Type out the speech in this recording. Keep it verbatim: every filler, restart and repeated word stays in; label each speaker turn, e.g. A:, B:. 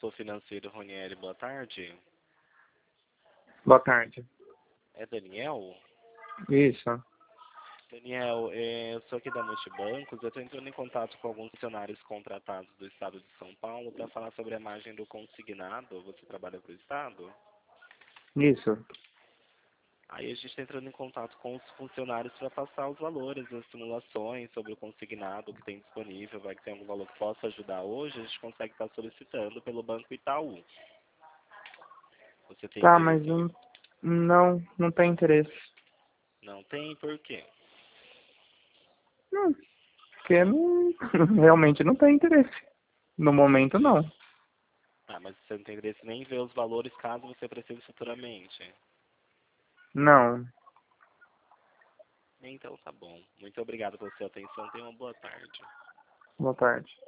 A: consultor financeiro Ronieri, boa tarde.
B: Boa tarde.
A: É Daniel?
B: Isso.
A: Daniel, é, eu sou aqui da Multibancos, eu estou entrando em contato com alguns funcionários contratados do Estado de São Paulo para falar sobre a margem do consignado. Você trabalha para o Estado?
B: Isso.
A: Aí a gente está entrando em contato com os funcionários para passar os valores, as simulações sobre o consignado que tem disponível, vai que tem algum valor que possa ajudar hoje, a gente consegue estar solicitando pelo Banco Itaú. Você tem
B: Tá, mas
A: interesse?
B: não, não, não tem interesse.
A: Não tem? Por quê?
B: Não, porque não, realmente não tem interesse. No momento,
A: Entendi.
B: não.
A: Ah, mas você não tem interesse nem em ver os valores caso você precise futuramente.
B: Não.
A: Então tá bom. Muito obrigado pela sua atenção. Tenha uma boa tarde.
B: Boa tarde.